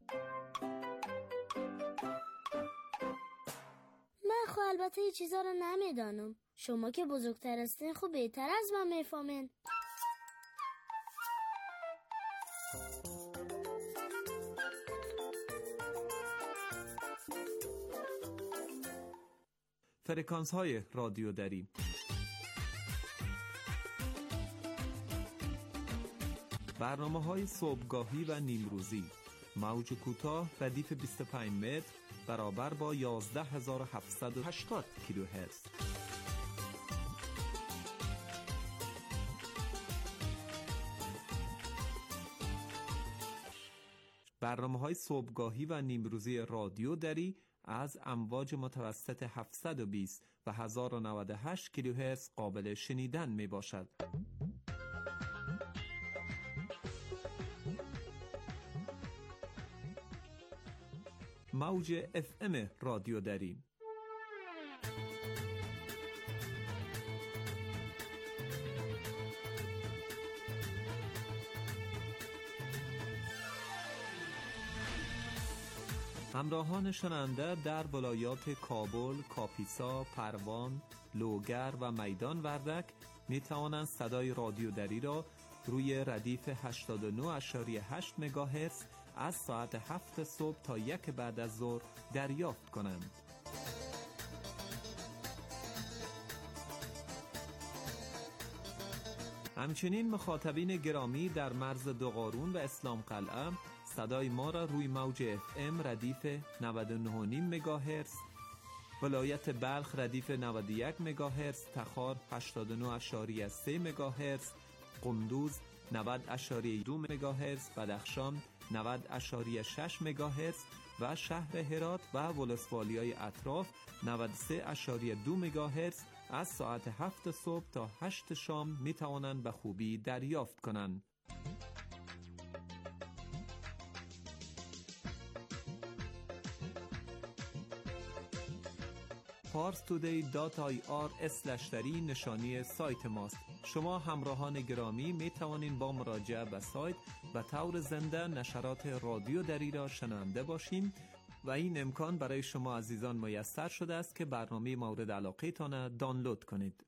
من خب البته این چیزا رو نمیدانم، شما که بزرگتر هستین خب بهتر از من میفهمین. فرکانس های رادیو دری. برنامه های صبحگاهی و نیمروزی، موج کوتاه ردیف بیست و پنج متر برابر با یازده هزار و هفتصد و هشتاد کیلوهرتز. برنامه های صبحگاهی و نیمروزی رادیو دری از امواج متوسط هفتصد و بیست و هزار و نود و هشت کیلوهرتز قابل شنیدن می باشد. موج اف ام رادیو دری. همراهان شنونده در ولایات کابل، کاپیسا، پروان، لوگر و میدان وردک می توانند صدای رادیو دری را روی ردیف هشتاد و نه ممیز هشت مگاهرتز از ساعت هفت صبح تا یک بعد از ظهر دریافت کنند. همچنین مخاطبین گرامی در مرز دوقارون و اسلام قلعه صدای ما را روی موج اف ام ردیف نود و نه و نیم مگاهرتز، ولایت بلخ ردیف نود و یک مگاهرتز، تخار هشتاد و نه ممیز سه مگاهرتز، قندوز نود ممیز دو مگاهرتز، بدخشان نود ممیز شش مگاهرتز و شهر هرات و ولسوالیای اطراف نود و سه ممیز دو مگاهرتز از ساعت هفت صبح تا هشت شام می توانند به خوبی دریافت کنند. پارس تودی دات آی آر اسلش دری نشانی سایت ماست. شما همراهان گرامی می توانید با مراجعه به سایت و طور زنده نشرات رادیو دری را شنونده باشیم و این امکان برای شما عزیزان میسر شده است که برنامه مورد علاقه تان دانلود کنید.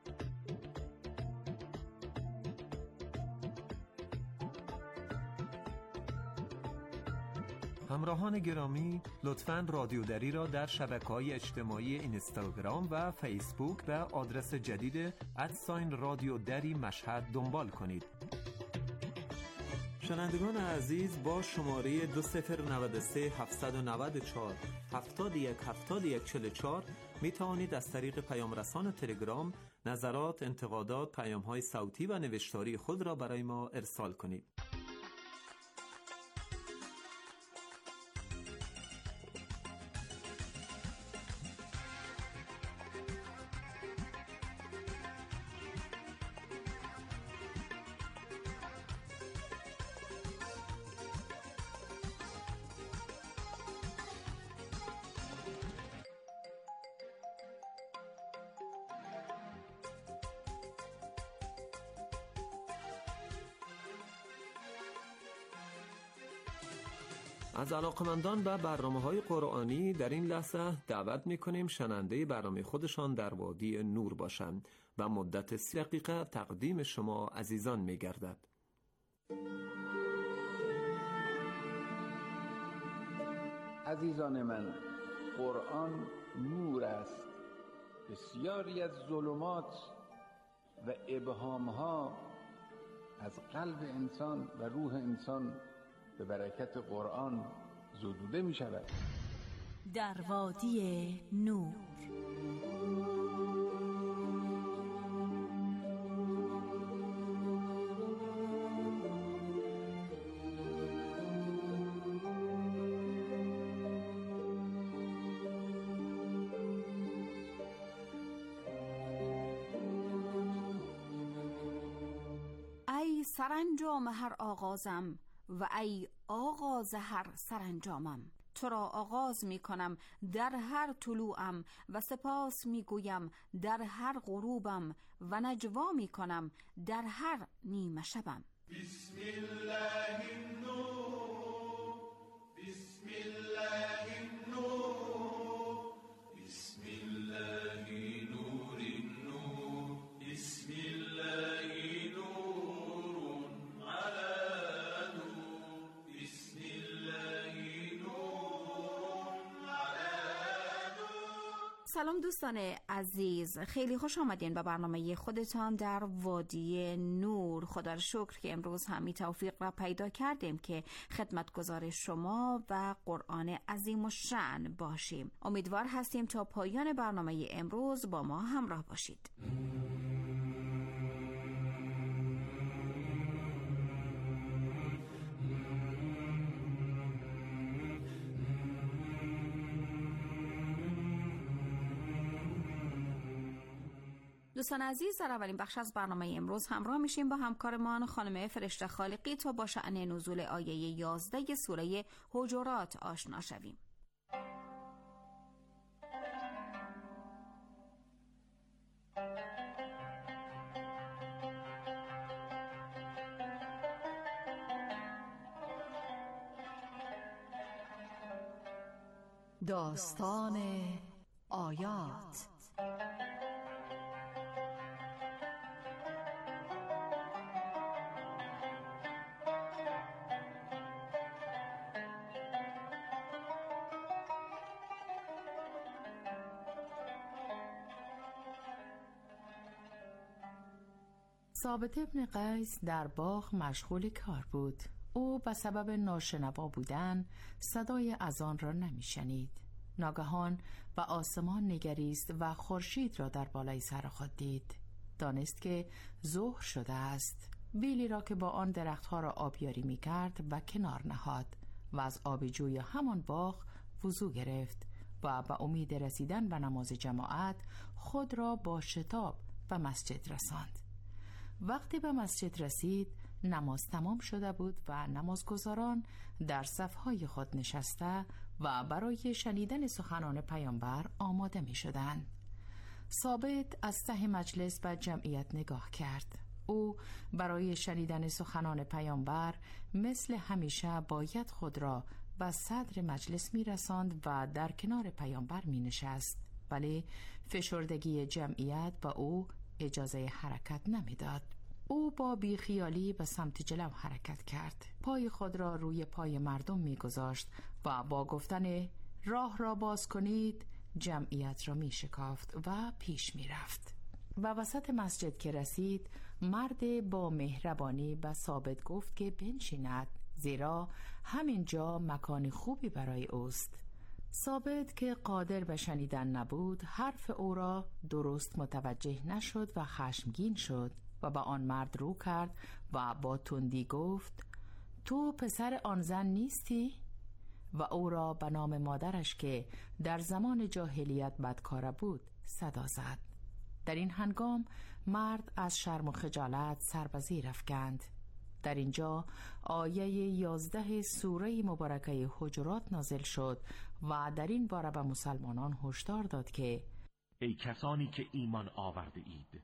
همراهان گرامی لطفاً رادیو دری را در شبکه‌های اجتماعی اینستاگرام و فیسبوک به آدرس جدید ادساین رادیو دری مشهد دنبال کنید. شنوندگان عزیز، با شماره دو صفر نود و سه هفتصد و نود و چهار هفتاد و یک هفتاد و یک چهل و چهار می توانید از طریق پیام رسان تلگرام نظرات، انتقادات، پیام‌های صوتی و نوشتاری خود را برای ما ارسال کنید. از علاقمندان به برنامه‌های قرآنی در این لحظه دعوت می‌کنیم شنونده برنامه خودشان در وادی نور باشند و مدت سی دقیقه تقدیم شما عزیزان می‌گردد. عزیزان من، قرآن نور است. بسیاری از ظلمات و ابهام‌ها از قلب انسان و روح انسان به برکت قرآن زدوده می شود. در وادی نور. ای سرانجام هر آغازم و ای آغاز هر سرانجامم، تو را آغاز می کنم در هر طلوعم و سپاس می گویم در هر غروبم و نجوا می کنم در هر نیمه شبم. بسم الله النور، بسم الله النور، بسم الله نور النور، بسم الله نور على نور، بسم الله نور على نور. سلام دوستان عزیز، خیلی خوش آمدین به برنامه خودتان در وادی نور. خدا را شکر که امروز هم توفیق را پیدا کردیم که خدمتگزار شما و قرآن عظیم الشأن باشیم. امیدوار هستیم تا پایان برنامه امروز با ما همراه باشید. دوستان عزیز، در اولین بخش از برنامه امروز همراه میشیم با همکارمان خانم فرشته خالقی تا با شأن نزول آیه یازده سوره حجرات آشنا شویم. داستان آیات. ثابت ابن قیس در باغ مشغول کار بود. او به سبب ناشنوا بودن صدای اذان را نمیشنید. ناگهان به آسمان نگریست و خورشید را در بالای سر خود دید. دانست که ظهر شده است. بیلی را که با آن درختها را آبیاری می کرد و کنار نهاد و از آب جوی همان باغ وضو گرفت و به امید رسیدن به نماز جماعت خود را با شتاب به مسجد رساند. وقتی به مسجد رسید نماز تمام شده بود و نمازگزاران در صفهای خود نشسته و برای شنیدن سخنان پیامبر آماده می شدند. ثابت از ته مجلس به جمعیت نگاه کرد. او برای شنیدن سخنان پیامبر مثل همیشه باید خود را به صدر مجلس می رساند و در کنار پیامبر می نشست، ولی فشردگی جمعیت با او اجازه حرکت نمیداد. او با بیخیالی به سمت جلو حرکت کرد. پای خود را روی پای مردم میگذاشت و با گفتن راه را باز کنید جمعیت را می شکافت و پیش می رفت. و وسط مسجد که رسید مرد با مهربانی به ثابت گفت که بنشیند، زیرا همین جا مکان خوبی برای اوست. ثابت که قادر به شنیدن نبود حرف او را درست متوجه نشد و خشمگین شد و به آن مرد رو کرد و با تندی گفت تو پسر آن زن نیستی؟ و او را به نام مادرش که در زمان جاهلیت بدکاره بود صدا زد. در این هنگام مرد از شرم و خجالت سر به زیر افکند. در اینجا آیه یازده سوره مبارکه حجرات نازل شد و در این باره به مسلمانان هشدار داد که ای کسانی که ایمان آورده اید،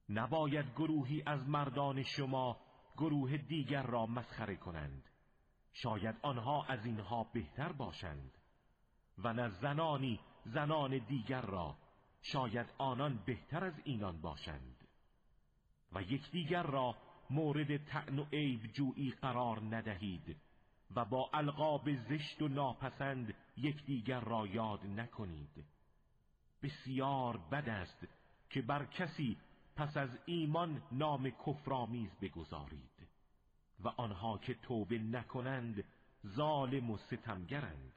نباید گروهی از مردان شما گروه دیگر را مسخره کنند. شاید آنها از اینها بهتر باشند و نه زنانی زنان دیگر را، شاید آنان بهتر از اینان باشند و یکدیگر را مورد طعن و عیب جویی قرار ندهید و با القاب زشت و ناپسند یکدیگر را یاد نکنید. بسیار بد است که بر کسی پس از ایمان نام کفرآمیز بگذارید و آنها که توبه نکنند ظالم و ستمگرند.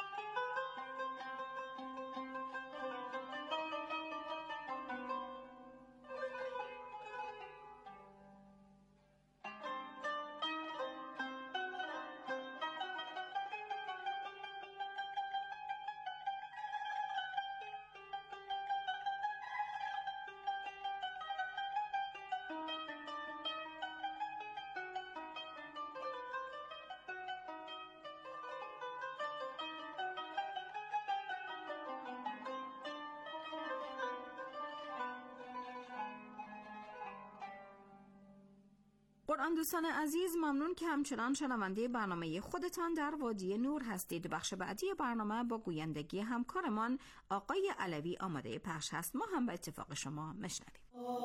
قرآن دوستان عزیز، ممنون که همچنان شنونده برنامه خودتان در وادی نور هستید. بخش بعدی برنامه با گویندگی همکارمان آقای علوی آماده پخش هست. ما هم به اتفاق شما مشنویم.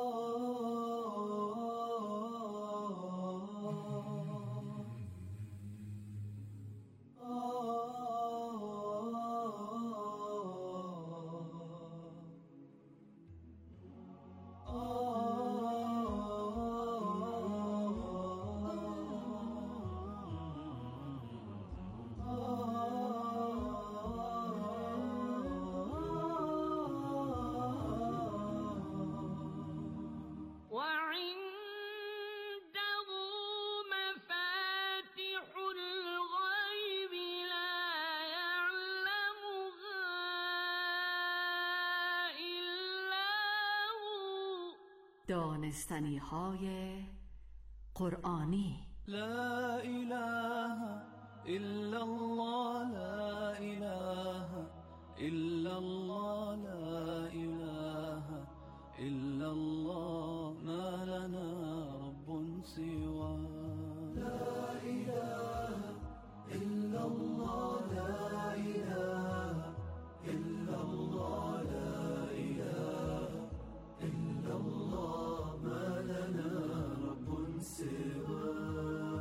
دانستنی های قرآنی. لا اله الا الله، لا اله الا الله، لا اله الا الله، ما لنا رب سواه. لا اله الا الله، لا اله الا الله، لا اله الا الله، ما لنا رب سواه.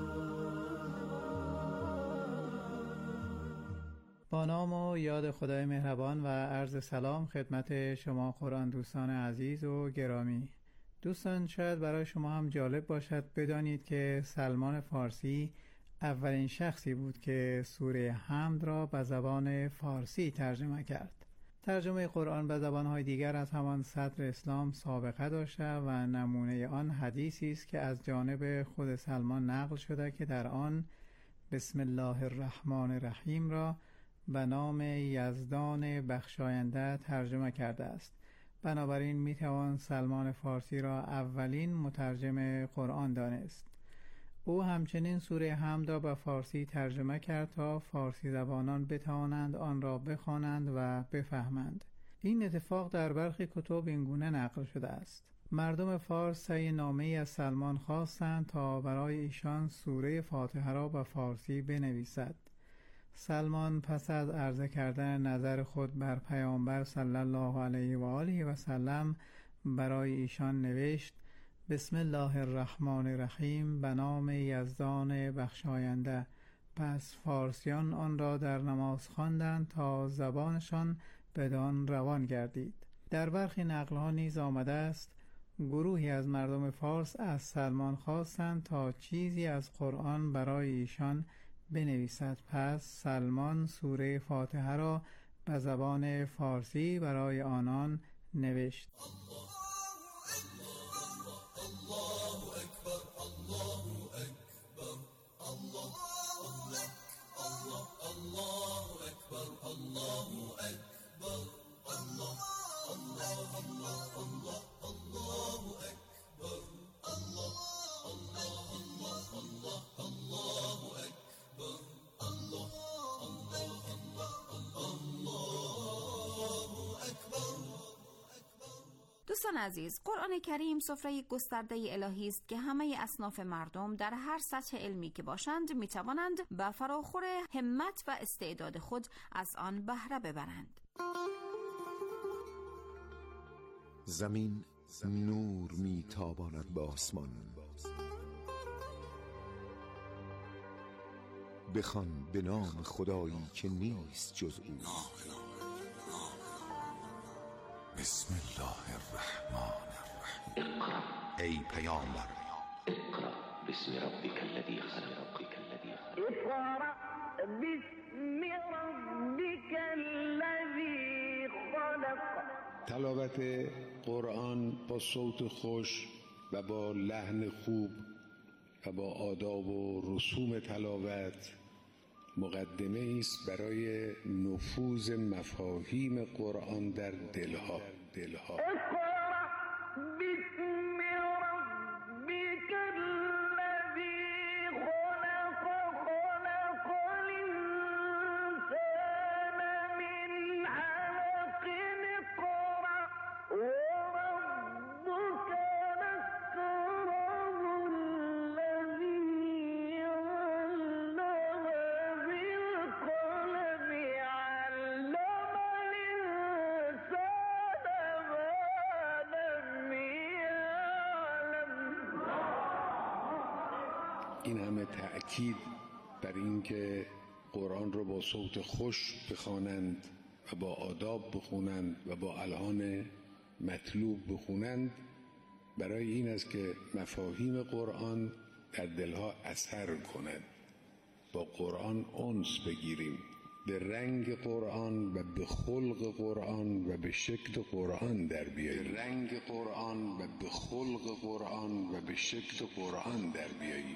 با نام و یاد خدای مهربان و عرض سلام خدمت شما قرآن دوستان عزیز و گرامی. دوستان، شاید برای شما هم جالب باشد بدانید که سلمان فارسی اولین شخصی بود که سوره حمد را به زبان فارسی ترجمه کرد. ترجمه قرآن به زبان‌های دیگر از همان صدر اسلام سابقه داشته و نمونه آن حدیثی است که از جانب خود سلمان نقل شده که در آن بسم الله الرحمن الرحیم را به نام یزدان بخشاینده ترجمه کرده است. بنابراین میتوان سلمان فارسی را اولین مترجم قرآن دانست. او همچنین سوره حمد را به فارسی ترجمه کرد تا فارسی زبانان بتوانند آن را بخوانند و بفهمند. این اتفاق در برخی کتب اینگونه نقل شده است: مردم فارس طی نامه‌ای از سلمان خواستند تا برای ایشان سوره فاتحه را به فارسی بنویسد. سلمان پس از عرضه کردن نظر خود بر پیامبر صلی الله علیه و آله و سلم برای ایشان نوشت: بسم الله الرحمن الرحیم، به نام یزدان بخشاینده. پس فارسیان آن را در نماز خواندند تا زبانشان بدان روان گردید. در برخی نقل‌ها نیز آمده است گروهی از مردم فارس از سلمان خواستند تا چیزی از قرآن برای ایشان بنویسد. پس سلمان سوره فاتحه را به زبان فارسی برای آنان نوشت. دوستان عزیز، قرآن کریم سفره گسترده الهی است که همه اصناف مردم در هر سطح علمی که باشند می توانند به فراخور همت و استعداد خود از آن بهره ببرند. زمین نور می تاباند به آسمان، بخوان به نام خدایی که نیست جز او. بسم الله الرحمن الرحیم. ای پیامبر، اقرأ باسم ربک الذی خلق. اقرأ باسم ربک الذی خلق. تلاوت قرآن با صوت خوش و با لحن خوب و با آداب و رسوم تلاوت مقدمه است برای نفوذ مفاهیم قرآن در دلها دلها. این همه تأکید بر این که قرآن رو با صوت خوش بخوانند و با آداب بخونند و با الحان مطلوب بخونند برای این است که مفاهیم قرآن در دلها اثر کند، با قرآن انس بگیریم، به رنگ قرآن و به خلق قرآن و به شکل قرآن در بیاییم. به رنگ قرآن و به خلق قرآن و به شکل قرآن در بیاییم.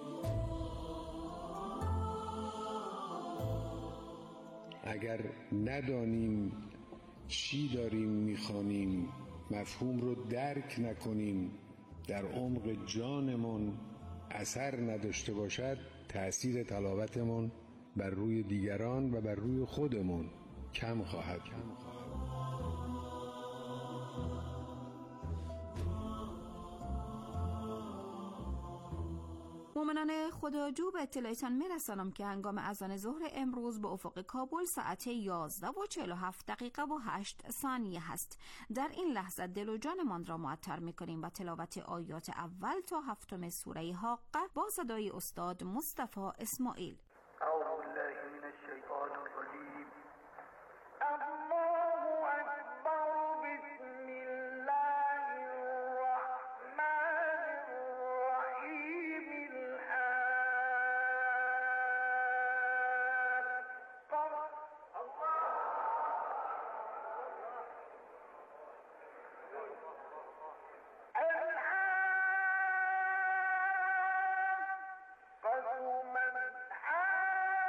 اگر ندانیم چی داریم میخوانیم، مفهوم رو درک نکنیم، در عمق جانمون اثر نداشته باشد، تأثیر تلاوتمون بر روی دیگران و بر روی خودمون کم خواهد بود. مؤمنان خداجو به اطلاعتان میرسانم که هنگام اذان ظهر امروز به افق کابل ساعت یازده و چهل و هفت دقیقه و هشت ثانیه هست. در این لحظه دل و جانمان را معطر میکنیم و تلاوت آیات اول تا هفتم سوره حاقه با صدای استاد مصطفی اسماعیل. اعوذ بالله من الشیطان الرجیم. الله اکبر. بسم الله الرحمن الرحیم. الحاقة ما الحاقة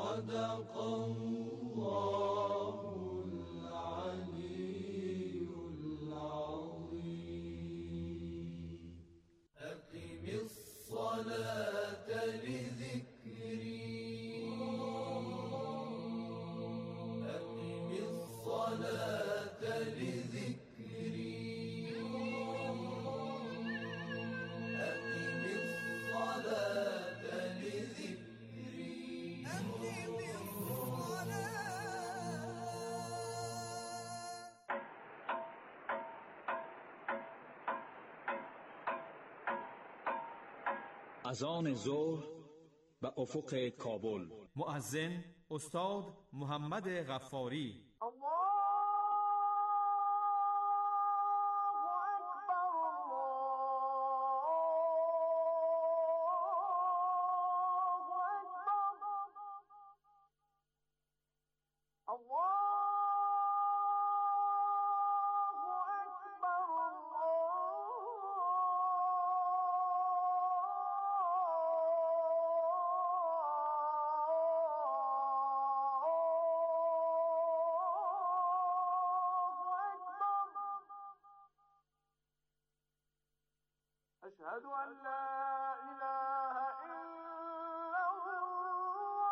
صدق الله العلي العظيم. أقم الصلاة لذكري، أقم الصلاة لذكري، أقم الصلاة لذكري، أقم از آن ظهر به افق کابل. مؤذن استاد محمد غفاری. أشهد أن لا إله إلا الله.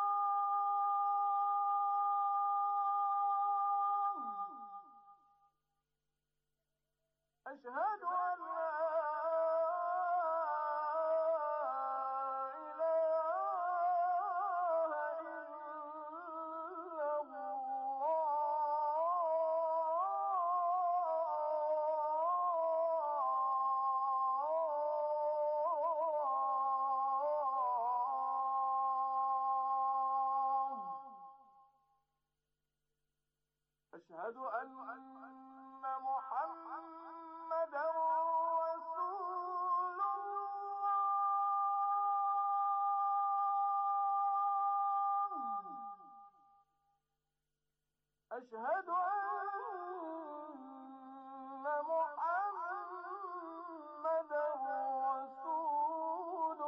أشهد أن لا أشهد أن محمدا رسول الله. أشهد أن محمدا رسول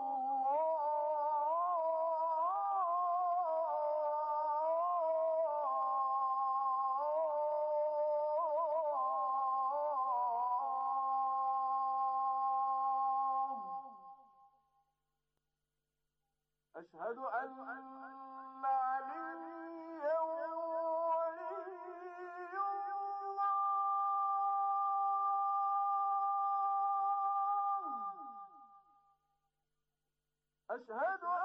أشهد أن عليا ولي الله. أشهد